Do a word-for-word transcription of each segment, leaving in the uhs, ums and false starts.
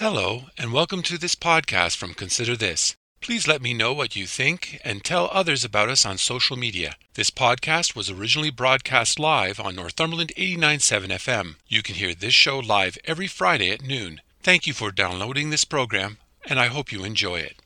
Hello, and welcome to this podcast from Consider This. Please let me know what you think and tell others about us on social media. This podcast was originally broadcast live on Northumberland eighty-nine point seven F M. You can hear this show live every Friday at noon. Thank you for downloading this program, and I hope you enjoy it.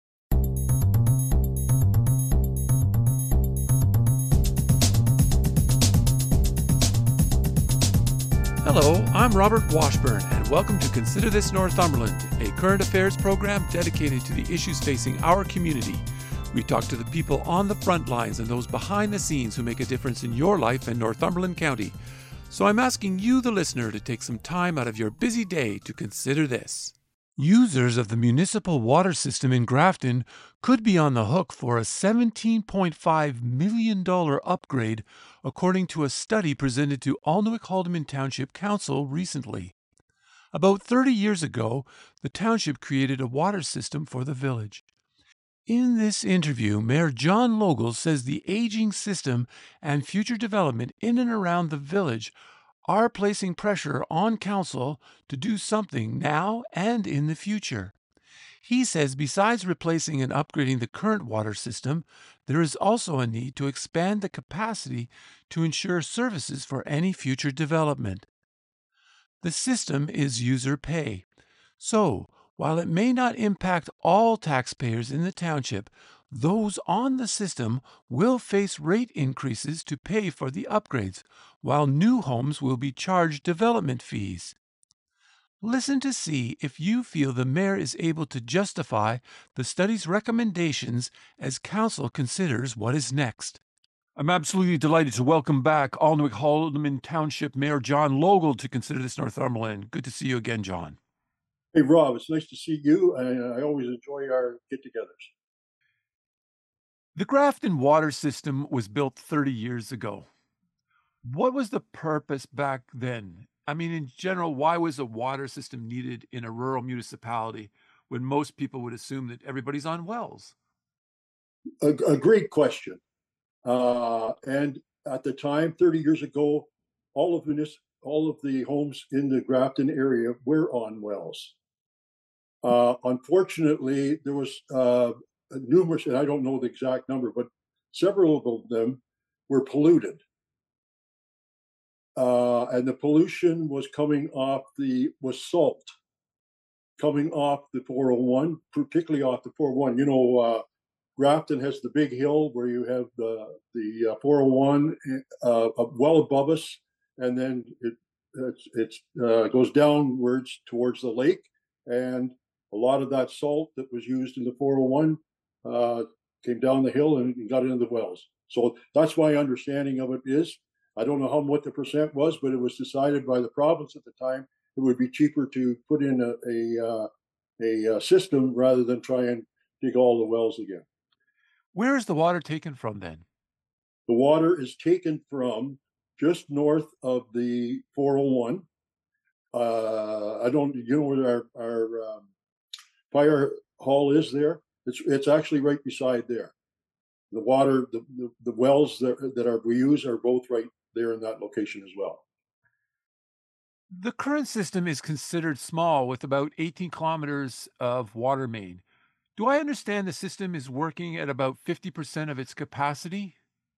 Hello, I'm Robert Washburn, and welcome to Consider This Northumberland, a current affairs program dedicated to the issues facing our community. We talk to the people on the front lines and those behind the scenes who make a difference in your life in Northumberland County. So I'm asking you, the listener, to take some time out of your busy day to consider this. Users of the municipal water system in Grafton could be on the hook for a seventeen point five million dollars upgrade, according to a study presented to Alnwick-Haldeman Township Council recently. About thirty years ago, the township created a water system for the village. In this interview, Mayor John Logel says the aging system and future development in and around the village are placing pressure on council to do something now and in the future. He says besides replacing and upgrading the current water system, there is also a need to expand the capacity to ensure services for any future development. The system is user pay. So, while it may not impact all taxpayers in the township, those on the system will face rate increases to pay for the upgrades, while new homes will be charged development fees. Listen to see if you feel the mayor is able to justify the study's recommendations as council considers what is next. I'm absolutely delighted to welcome back Alnwick-Haldeman Township Mayor John Logel to Consider This Northumberland. Good to see you again, John. Hey, Rob, it's nice to see you, and I always enjoy our get-togethers. The Grafton water system was built thirty years ago. What was the purpose back then? I mean, in general, why was a water system needed in a rural municipality when most people would assume that everybody's on wells? A, a great question. Uh, and at the time, thirty years ago, all of, munis- all of the homes in the Grafton area were on wells. Uh, unfortunately, there was uh, numerous, and I don't know the exact number, but several of them were polluted. Uh, and the pollution was coming off the, was salt coming off the four oh one, particularly off the four oh one. You know, uh, Grafton has the big hill where you have the, the uh, four oh one uh, well above us, and then it it's, it's uh, goes downwards towards the lake, and a lot of that salt that was used in the four oh one uh, came down the hill and got into the wells. So that's my understanding of it is. I don't know how what the percent was, but it was decided by the province at the time it would be cheaper to put in a a, uh, a, a system rather than try and dig all the wells again. Where is the water taken from then? The water is taken from just north of the four oh one. Uh, I don't, you know where our, our um, fire hall is there? It's it's actually right beside there. The water, the, the, the wells that, that are we use are both right there in that location as well. The current system is considered small with about eighteen kilometers of water main. Do I understand the system is working at about fifty percent of its capacity?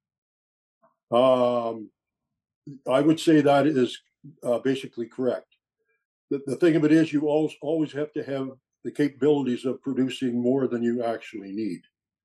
Um, I would say that is uh, basically correct. The, the thing of it is, you always always have to have the capabilities of producing more than you actually need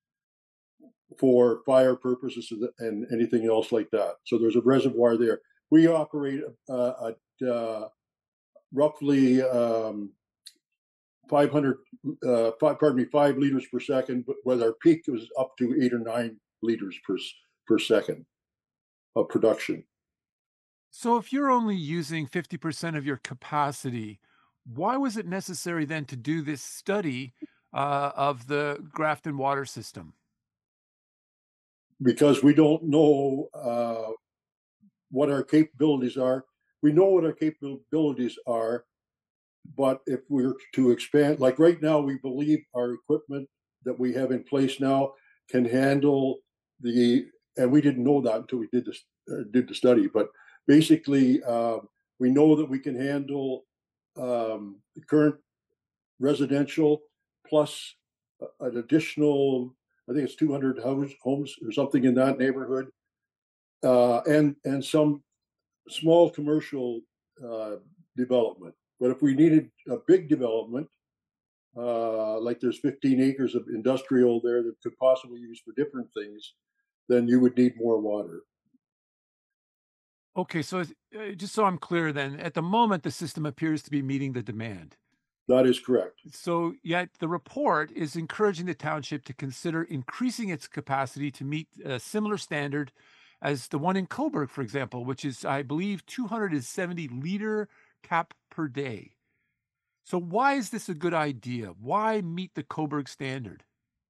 for fire purposes and anything else like that. So there's a reservoir there. We operate uh, at uh, roughly um, five hundred, uh, five, pardon me, five liters per second, but with our peak it was up to eight or nine liters per per second of production. So if you're only using fifty percent of your capacity, why was it necessary then to do this study uh, of the Grafton water system? Because we don't know uh, what our capabilities are. We know what our capabilities are, but if we were to expand, like right now, we believe our equipment that we have in place now can handle the, and we didn't know that until we did this, uh, did the study, but basically, uh, we know that we can handle um, the current residential plus an additional, I think it's two hundred house, homes or something in that neighborhood, uh, and and some small commercial uh, development. But if we needed a big development, uh, like there's fifteen acres of industrial there that could possibly use for different things, then you would need more water. Okay, so it's- uh, just so I'm clear then, at the moment, the system appears to be meeting the demand. That is correct. So, yet the report is encouraging the township to consider increasing its capacity to meet a similar standard as the one in Coburg, for example, which is, I believe, two hundred seventy liter cap per day. So, why is this a good idea? Why meet the Coburg standard?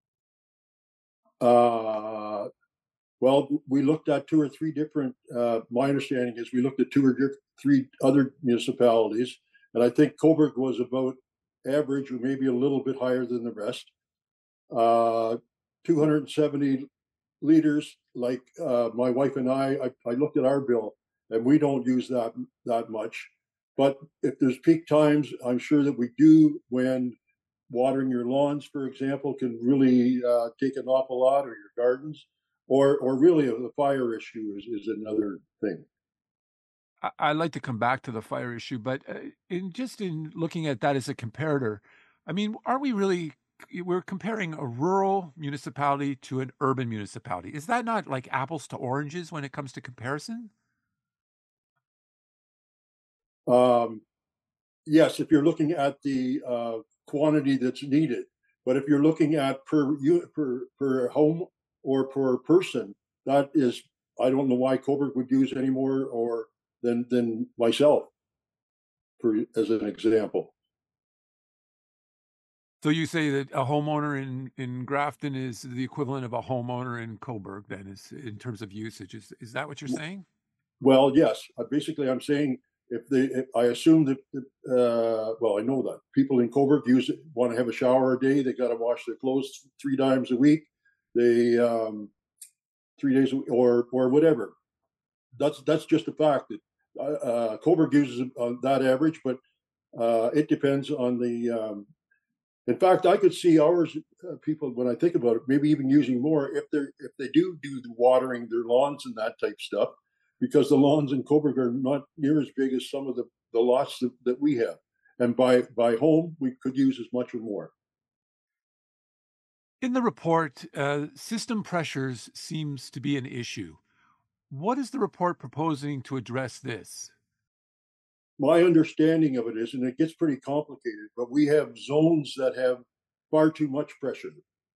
Uh, well, we looked at two or three different. Uh, my understanding is we looked at two or diff- three other municipalities, and I think Coburg was about average or maybe a little bit higher than the rest. Uh, two hundred seventy liters. Like uh, my wife and I, I, I looked at our bill, and we don't use that that much. But if there's peak times, I'm sure that we do. When watering your lawns, for example, can really uh, take an awful lot, or your gardens, or or really the fire issue is, is another thing. I, I'd like to come back to the fire issue, but uh, in just in looking at that as a comparator, I mean, are we really? We're comparing a rural municipality to an urban municipality. Is that not like apples to oranges when it comes to comparison? Um, yes, if you're looking at the uh, quantity that's needed, but if you're looking at per per per home or per person, that is, I don't know why Coburg would use any more or than than myself, for as an example. So you say that a homeowner in in Grafton is the equivalent of a homeowner in Coburg, then, is in terms of usage. Is is that what you're saying? Well, yes. Uh, basically, I'm saying if they, if I assume that, uh, well, I know that people in Coburg use it, want to have a shower a day. They got to wash their clothes three times a week. They um, three days a- or or whatever. That's that's just a fact that uh, uh, Coburg uses uh, that average, but uh, it depends on the. Um, in fact, I could see ours uh, people when I think about it, maybe even using more if they if they do do the watering their lawns and that type stuff, because the lawns in Coburg are not near as big as some of the the lots that, that we have, and by by home we could use as much or more. In the report, uh, system pressures seems to be an issue. What is the report proposing to address this? My understanding of it is, and it gets pretty complicated, but we have zones that have far too much pressure,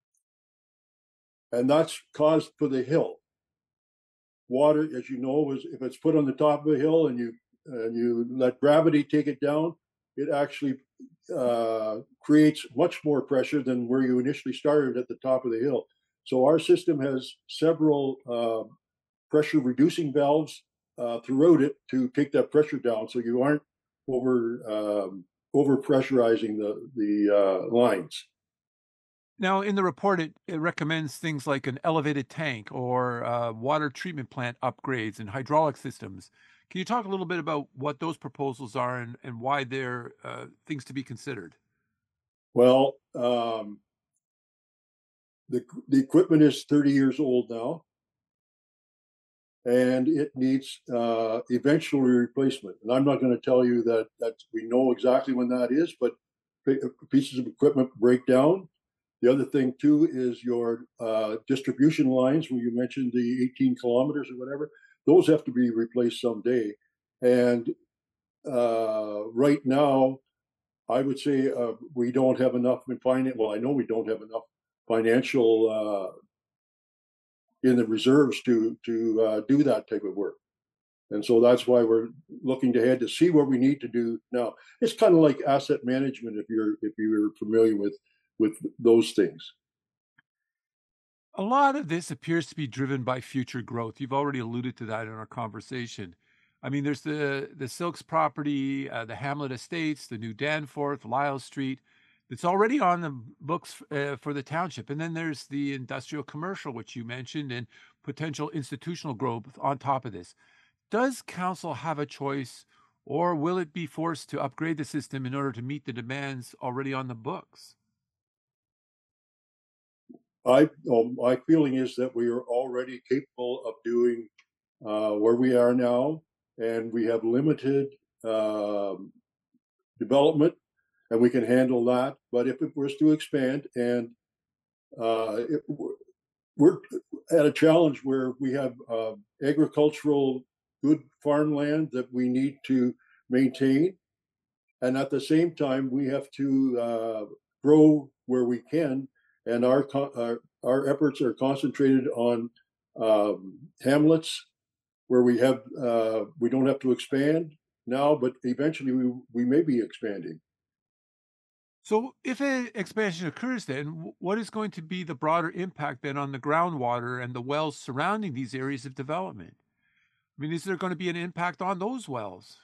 and that's caused for the hill. Water, as you know, is if it's put on the top of a hill and you and you let gravity take it down, it actually uh, creates much more pressure than where you initially started at the top of the hill. So our system has several uh, pressure reducing valves uh, throughout it to take that pressure down, so you aren't over um, over pressurizing the the uh, lines. Now, in the report, it, it recommends things like an elevated tank or uh, water treatment plant upgrades and hydraulic systems. Can you talk a little bit about what those proposals are and, and why they're uh, things to be considered? Well, um, the the equipment is thirty years old now, and it needs uh, eventual replacement. And I'm not going to tell you that that we know exactly when that is, but pieces of equipment break down. The other thing too is your uh, distribution lines, where you mentioned the eighteen kilometers or whatever. Those have to be replaced someday. And uh, right now, I would say uh, we don't have enough in finance. Well, I know we don't have enough financial uh, in the reserves to to uh, do that type of work. And so that's why we're looking ahead to see what we need to do now. It's kind of like asset management if you're if you're familiar with with those things. A lot of this appears to be driven by future growth. You've already alluded to that in our conversation. I mean, there's the the Silks property, uh, the Hamlet Estates, the new Danforth, Lyle Street, that's already on the books uh, for the township. And then there's the industrial commercial, which you mentioned, and potential institutional growth on top of this. Does council have a choice, Or will it be forced to upgrade the system in order to meet the demands already on the books? I, um, my feeling is that we are already capable of doing uh, where we are now, and we have limited um, development, and we can handle that. But if it was to expand, and uh, it, we're at a challenge where we have uh, agricultural good farmland that we need to maintain, and at the same time we have to uh, grow where we can, and our our, our efforts are concentrated on um, hamlets where we have uh, we don't have to expand now, but eventually we we may be expanding. So, if an expansion occurs, then wh- what is going to be the broader impact then on the groundwater and the wells surrounding these areas of development? I mean, is there going to be an impact on those wells?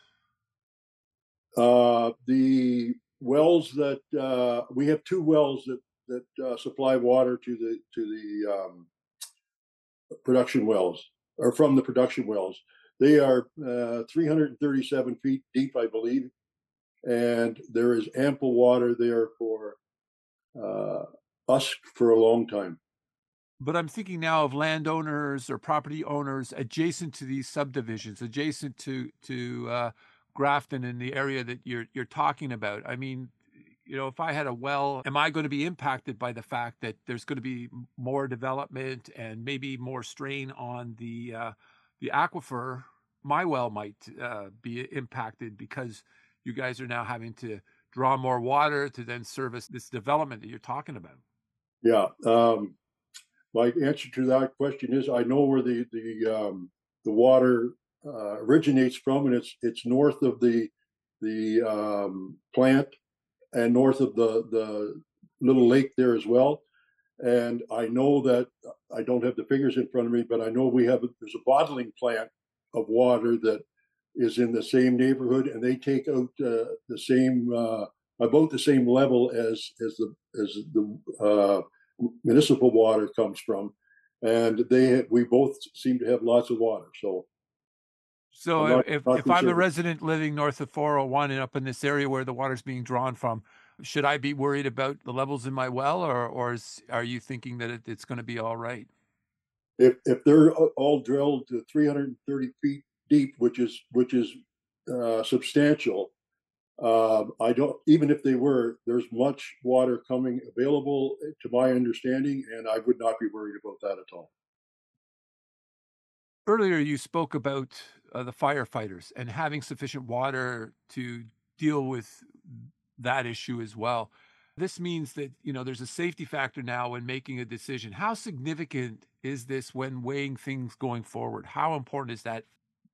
Uh, the wells that uh, we have two wells that that uh, supply water to the to the um, production wells, or from the production wells. They are uh, three hundred thirty-seven feet deep, I believe, and there is ample water there for uh, us for a long time. But I'm thinking now of landowners or property owners adjacent to these subdivisions, adjacent to to uh, Grafton in the area that you're you're talking about. I mean, you know, if I had a well, am I going to be impacted by the fact that there's going to be m- more development and maybe more strain on the uh, the aquifer? My well might uh, be impacted because you guys are now having to draw more water to then service this development that you're talking about. Yeah. Um, my answer to that question is I know where the the um, the water uh, originates from, and it's it's north of the the um, plant and north of the the little lake there as well. And I know that I don't have the figures in front of me, but I know we have there's a bottling plant of water that is in the same neighborhood, and they take out uh, the same uh, about the same level as as the as the uh, municipal water comes from, and they we both seem to have lots of water. So So I'm if not if not if I'm a concerned. resident living north of four oh one and up in this area where the water's being drawn from, should I be worried about the levels in my well, or or is, are you thinking that it, it's going to be all right? If if they're all drilled to three hundred thirty feet deep, which is which is uh, substantial, Um, I don't, even if they were, there's much water coming available to my understanding, and I would not be worried about that at all. Earlier, you spoke about uh, the firefighters and having sufficient water to deal with that issue as well. This means that, you know, there's a safety factor now when making a decision. How significant is this when weighing things going forward? How important is that?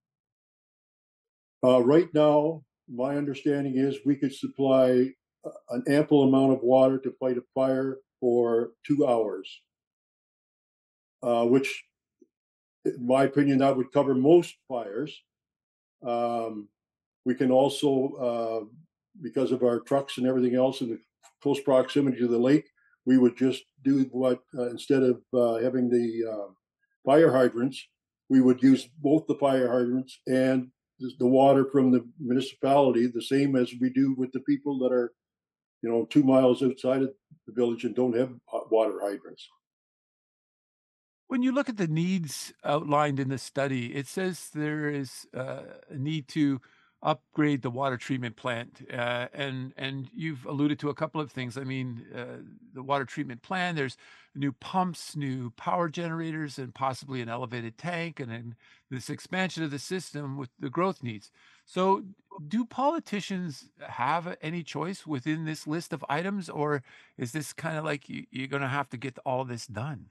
Uh, right now, my understanding is we could supply uh, an ample amount of water to fight a fire for two hours, uh, which, in my opinion, that would cover most fires. Um, we can also, uh, because of our trucks and everything else in the close proximity to the lake, we would just do what, uh, instead of uh, having the uh, fire hydrants, we would use both the fire hydrants and the water from the municipality, the same as we do with the people that are, you know, two miles outside of the village and don't have hot water hydrants. When you look at the needs outlined in the study, it says there is uh, a need to upgrade the water treatment plant, uh, and and you've alluded to a couple of things. I mean, uh, the water treatment plant. There's new pumps, new power generators, and possibly an elevated tank, and then this expansion of the system with the growth needs. So, do politicians have any choice within this list of items, or is this kind of like you, you're going to have to get all this done?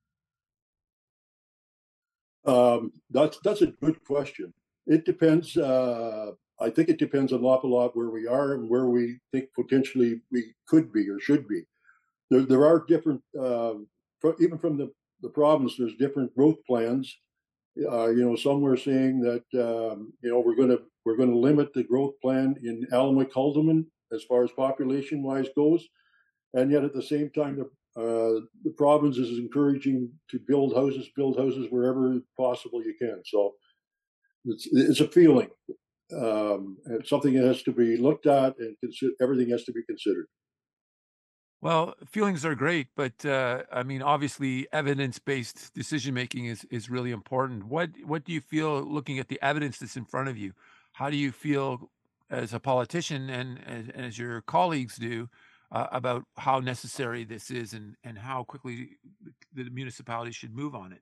Um, that's that's a good question. It depends. Uh, I think it depends an awful lot where we are and where we think potentially we could be or should be. There, there are different, um, even from the, the province, there's different growth plans. Uh, you know, some were saying that um, you know we're going to we're going to limit the growth plan in Alamac Haldeman as far as population wise goes, and yet at the same time, the uh, the province is encouraging to build houses, build houses wherever possible you can. So it's it's a feeling. um, and something that has to be looked at, and consider everything has to be considered. Well, feelings are great, but uh, I mean, obviously, evidence-based decision making is is really important. What what do you feel looking at the evidence that's in front of you? How do you feel as a politician and as, as your colleagues do uh, about how necessary this is and and how quickly the, the municipality should move on it?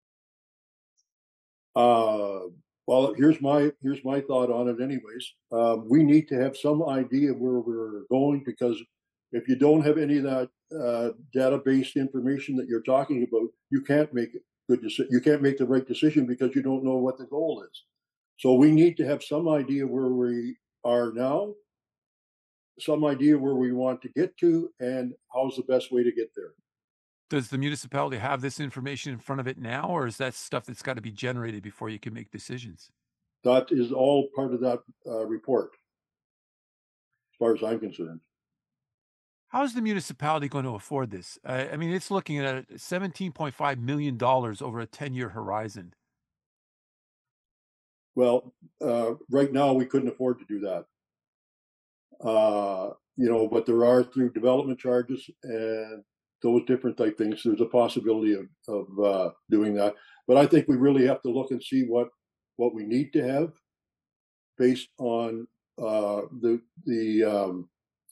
Uh, well, here's my here's my thought on it. Anyways, um, we need to have some idea where we're going, because if you don't have any of that uh, database information that you're talking about, you can't make it good. Deci- you can't make the right decision because you don't know what the goal is. So we need to have some idea where we are now, some idea where we want to get to, and how's the best way to get there. Does the municipality have this information in front of it now, or is that stuff that's got to be generated before you can make decisions? That is all part of that uh, report, as far as I'm concerned. How is the municipality going to afford this? I I mean, it's looking at seventeen point five million dollars over a ten-year horizon. Well, uh, right now we couldn't afford to do that. Uh, you know, but there are, through development charges and those different type things, there's a possibility of, of uh, doing that. But I think we really have to look and see what what we need to have based on uh, the the um,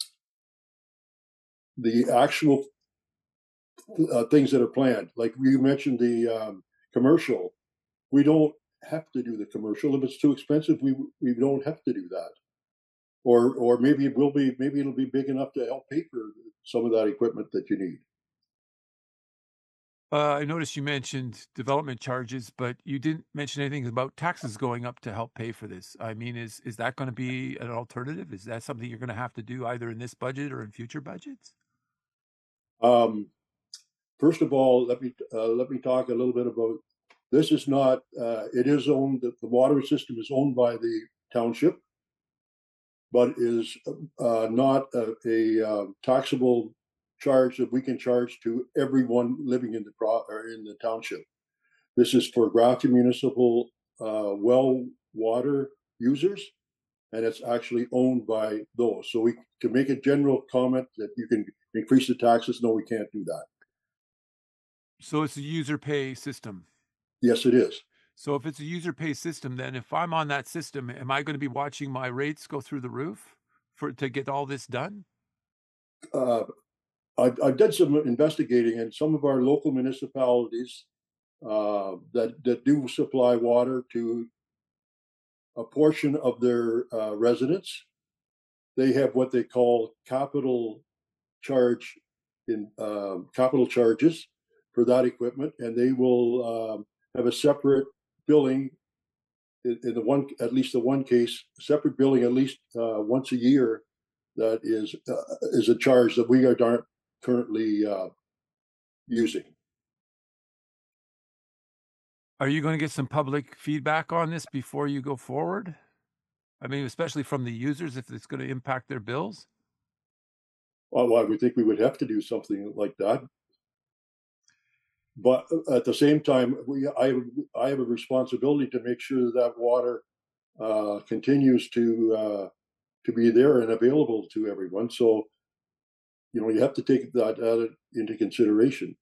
the actual uh, things that are planned. Like you mentioned, the um, commercial. We don't have to do the commercial. If it's too expensive, we we don't have to do that. Or or maybe it will be. Maybe it'll be big enough to help pay for some of that equipment that you need. Uh, I noticed you mentioned development charges, but you didn't mention anything about taxes going up to help pay for this. I mean, is is that going to be an alternative? Is that something you're going to have to do either in this budget or in future budgets? Um, First of all, let me uh, let me talk a little bit about this. Is not. Uh, it is owned. The water system is owned by the township, but is uh, not a, a uh, taxable charge that we can charge to everyone living in the pro or in the township. This is for Grafton Municipal uh, well water users, and it's actually owned by those. So we, to make a general comment that you can increase the taxes, no, we can't do that. So it's a user pay system. Yes, it is. So if it's a user pay system, then if I'm on that system, am I going to be watching my rates go through the roof for to get all this done? Uh, I've, I've done some investigating, and some of our local municipalities uh, that that do supply water to a portion of their uh, residents, they have what they call capital charge in uh, capital charges for that equipment, and they will um, have a separate billing in, in the one, at least the one case, separate billing at least uh, once a year. That is uh, is a charge that we aren't currently uh, using. Are you going to get some public feedback on this before you go forward? I mean, especially from the users, if it's going to impact their bills? Well, I would think we would have to do something like that. But at the same time, we I I have a responsibility to make sure that, that water uh, continues to uh, to be there and available to everyone. So you know you have to take that uh, into consideration.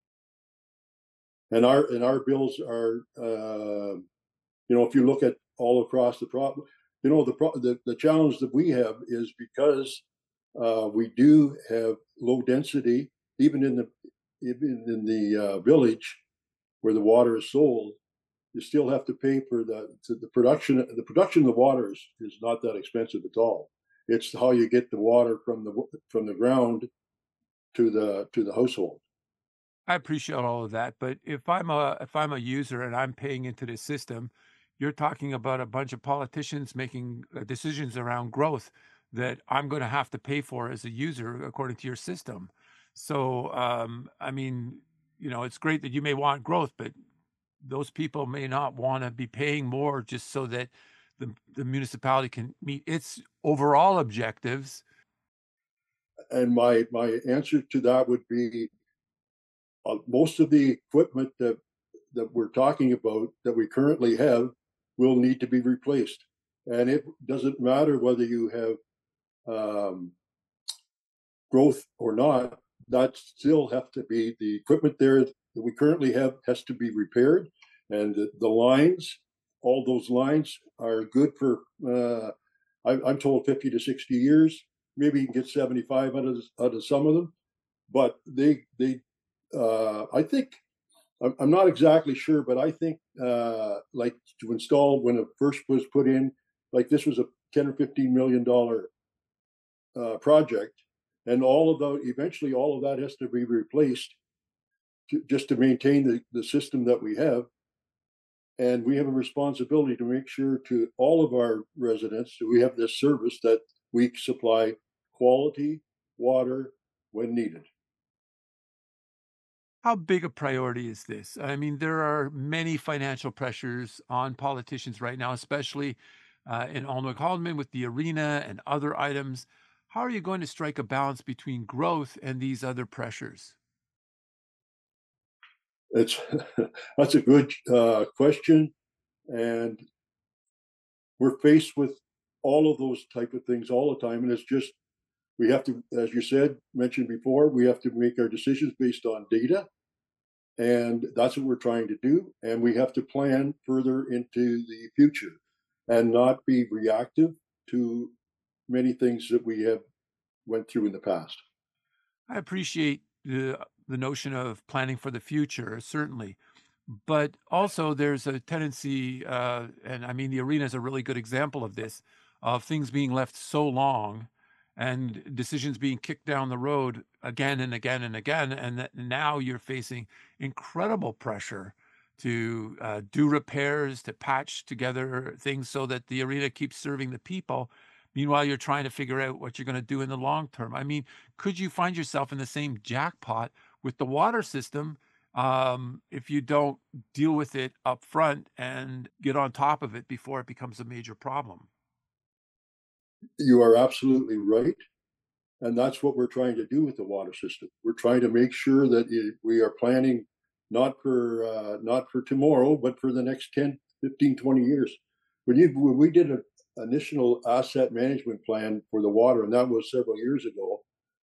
And our and our bills are uh, you know if you look at all across the problem, you know the, pro- the the challenge that we have is because uh, we do have low density, even in the even in the uh, village where the water is sold. You still have to pay for the the production. The production of the water is, is not that expensive at all. It's how you get the water from the from the ground to the to the household. I appreciate all of that, but if I'm a if I'm a user and I'm paying into this system, you're talking about a bunch of politicians making uh, decisions around growth that I'm going to have to pay for as a user according to your system. So, um, I mean, you know, it's great that you may want growth, but those people may not want to be paying more just so that the the municipality can meet its overall objectives. And my my answer to that would be uh, most of the equipment that that we're talking about that we currently have will need to be replaced. And it doesn't matter whether you have um, growth or not, that still have to be the equipment there that we currently have has to be repaired. And the, the lines, all those lines are good for, uh, I, I'm told fifty to sixty years. Maybe you can get seventy-five out of, out of some of them, but they, they, uh, I think, I'm, I'm not exactly sure, but I think uh, like to install when it first was put in, like this was a ten or fifteen million dollar uh, project, and all of the eventually all of that has to be replaced to, just to maintain the, the system that we have. And we have a responsibility to make sure to all of our residents that we have this service that we supply quality water when needed. How big a priority is this? I mean, there are many financial pressures on politicians right now, especially uh, in Alnwick-Haldeman with the arena and other items. How are you going to strike a balance between growth and these other pressures? It's that's a good uh, question, and we're faced with all of those type of things all the time. And it's just we have to, as you said, mentioned before, we have to make our decisions based on data, and that's what we're trying to do. And we have to plan further into the future, and not be reactive to many things that we have went through in the past. I appreciate the the notion of planning for the future, certainly. But also there's a tendency, uh, and I mean, the arena is a really good example of this, of things being left so long and decisions being kicked down the road again and again and again. And that now you're facing incredible pressure to uh, do repairs, to patch together things so that the arena keeps serving the people. Meanwhile, you're trying to figure out what you're going to do in the long term. I mean, could you find yourself in the same jackpot with the water system um, if you don't deal with it up front and get on top of it before it becomes a major problem? You are absolutely right. And that's what we're trying to do with the water system. We're trying to make sure that it, we are planning not for uh, not for tomorrow, but for the next ten, fifteen, twenty years. When you when we did an initial asset management plan for the water, and that was several years ago,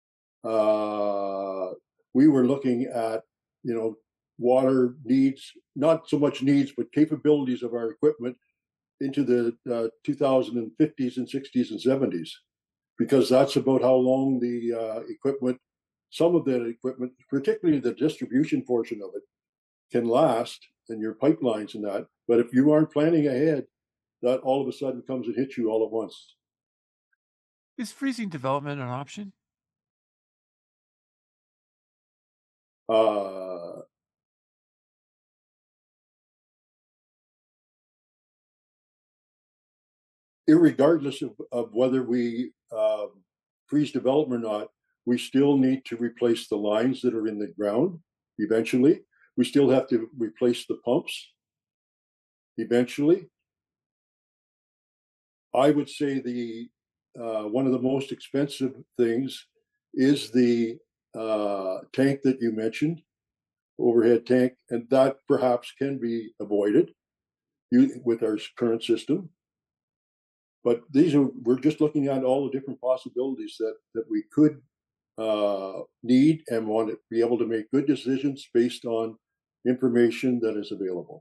uh, we were looking at you know water needs, not so much needs, but capabilities of our equipment into the uh, two thousand fifties and sixties and seventies, because that's about how long the uh, equipment, some of the equipment, particularly the distribution portion of it, can last in your pipelines and that. But if you aren't planning ahead, that all of a sudden comes and hits you all at once. Is freezing development an option? Uh, Irregardless of, of whether we um, freeze development or not, we still need to replace the lines that are in the ground eventually. We still have to replace the pumps eventually. I would say the uh, one of the most expensive things is the uh, tank that you mentioned, overhead tank, and that perhaps can be avoided you, with our current system. But these are we're just looking at all the different possibilities that that we could uh, need and want to be able to make good decisions based on information that is available.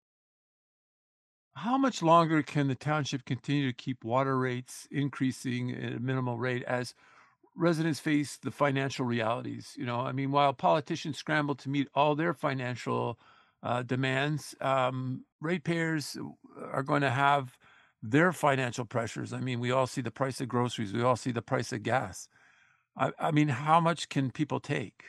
How much longer can the township continue to keep water rates increasing at a minimal rate as residents face the financial realities? You know, I mean, while politicians scramble to meet all their financial uh, demands, um, ratepayers are going to have their financial pressures. I mean, we all see the price of groceries, we all see the price of gas. I, I mean, how much can people take?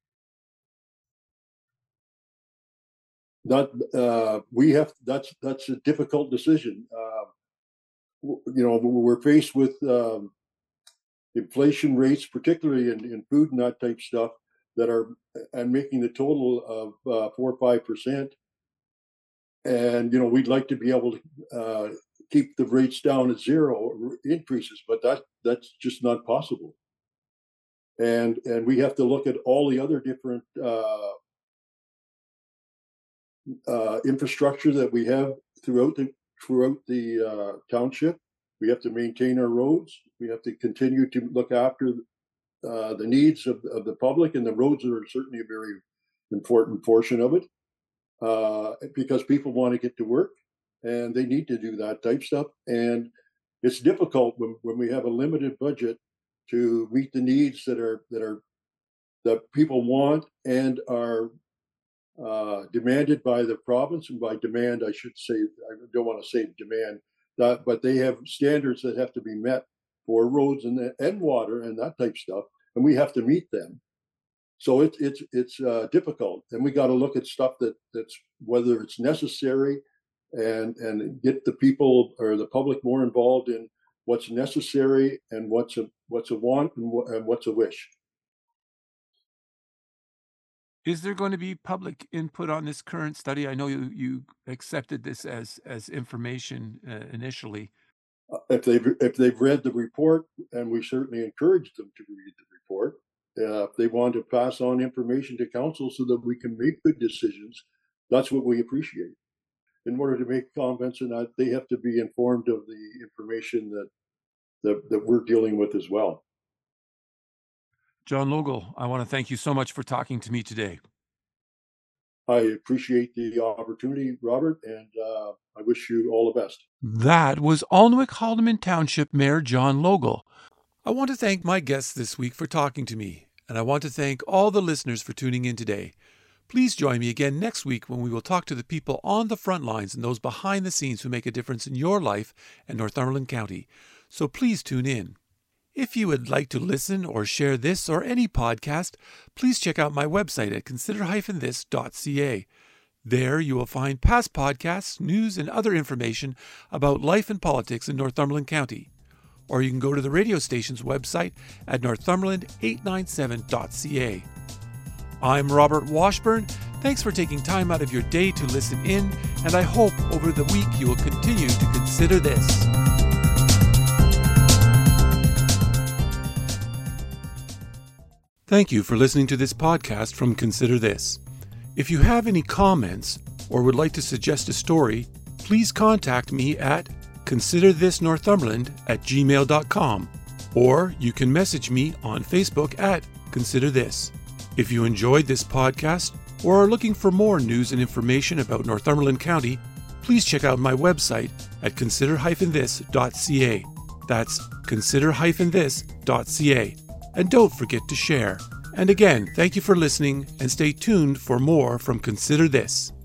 That uh, we have that's that's a difficult decision. Uh, you know, we're faced with um, inflation rates, particularly in, in food and that type stuff, that are and making the total of uh, four or five percent. And you know, we'd like to be able to uh, keep the rates down at zero increases, but that that's just not possible. And and we have to look at all the other different uh, uh, infrastructure that we have throughout the throughout the uh, township. We have to maintain our roads. We have to continue to look after uh, the needs of, of the public, and the roads are certainly a very important portion of it uh, because people want to get to work and they need to do that type stuff. And it's difficult when, when we have a limited budget to meet the needs that are that are that people want and are uh, demanded by the province. And by demand, I should say, I don't want to say demand, that, but they have standards that have to be met for roads and, and water and that type stuff, and we have to meet them. So it, it's it's uh, difficult, and we got to look at stuff that that's whether it's necessary, and and get the people or the public more involved in what's necessary and what's a what's a want and, wh- and what's a wish. Is there going to be public input on this current study? I know you, you accepted this as as information uh, initially. Uh, if they've if they've read the report, and we certainly encourage them to read the report. Uh, if they want to pass on information to council so that we can make good decisions, that's what we appreciate. In order to make comments on that, they have to be informed of the information that that, that we're dealing with as well. John Logal, I want to thank you so much for talking to me today. I appreciate the opportunity, Robert, and uh, I wish you all the best. That was Alnwick-Haldimand Township Mayor John Logal. I want to thank my guests this week for talking to me, and I want to thank all the listeners for tuning in today. Please join me again next week when we will talk to the people on the front lines and those behind the scenes who make a difference in your life and Northumberland County. So please tune in. If you would like to listen or share this or any podcast, please check out my website at consider dash this dot c a. There you will find past podcasts, news, and other information about life and politics in Northumberland County. Or you can go to the radio station's website at northumberland eight ninety-seven dot c a. I'm Robert Washburn. Thanks for taking time out of your day to listen in, and I hope over the week you will continue to consider this. Thank you for listening to this podcast from Consider This. If you have any comments or would like to suggest a story, please contact me at consider this northumberland at gmail dot com, or you can message me on Facebook at Consider This. If you enjoyed this podcast or are looking for more news and information about Northumberland County, please check out my website at consider dash this dot c a. That's consider dash this dot c a. And don't forget to share. And again, thank you for listening, and stay tuned for more from Consider This.